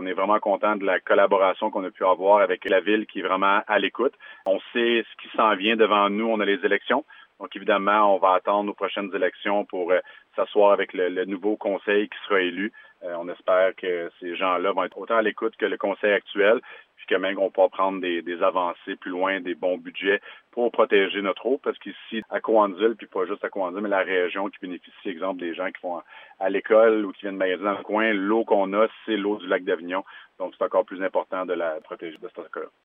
On est vraiment content de la collaboration qu'on a pu avoir avec la ville qui est vraiment à l'écoute. On sait ce qui s'en vient devant nous. On a les élections. Donc, évidemment, on va attendre nos prochaines élections pour s'asseoir avec le nouveau conseil qui sera élu. On espère que ces gens-là vont être autant à l'écoute que le conseil actuel, puis que même qu'on pourra prendre des avancées plus loin, des bons budgets pour protéger notre eau, parce qu'ici, à Cowansville, puis pas juste à Cowansville, mais la région qui bénéficie, exemple, des gens qui vont à l'école ou qui viennent magasiner dans le coin, l'eau qu'on a, c'est l'eau du lac d'Avignon. Donc, c'est encore plus important de la protéger de ce cas-là.